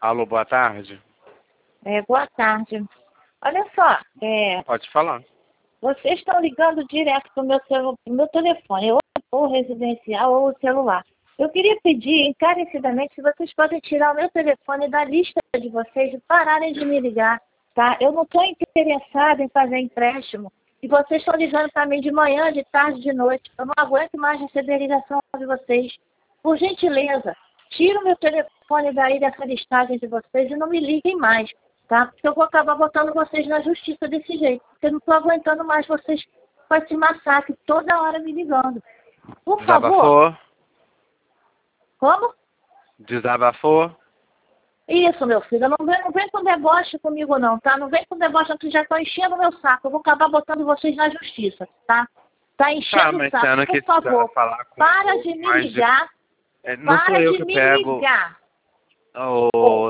Alô, boa tarde. Boa tarde. Olha só, Pode falar. vocês estão ligando direto pro meu telefone, ou o residencial ou o celular. Eu queria pedir encarecidamente se vocês podem tirar o meu telefone da lista de vocês e pararem de me ligar, tá? Eu não estou interessada em fazer empréstimo. E vocês estão ligando para mim de manhã, de tarde, de noite. Eu não aguento mais receber ligação de vocês. Por gentileza, tira o meu telefone daí dessa listagem de vocês e não me liguem mais, tá? Porque eu vou acabar botando vocês na justiça desse jeito. Porque eu não estou aguentando mais vocês com esse massacre toda hora me ligando. Por favor. Desabafou? Como? Desabafou? Isso, meu filho. Não vem com deboche comigo, não, tá? Não vem com deboche, que já estão enchendo o meu saco. Eu vou acabar botando vocês na justiça, tá? Tá enchendo o Mas saco. sendo que Por favor, falar com para de me mais de... ligar. Não sou Para eu de que me pego... ligar. Ô,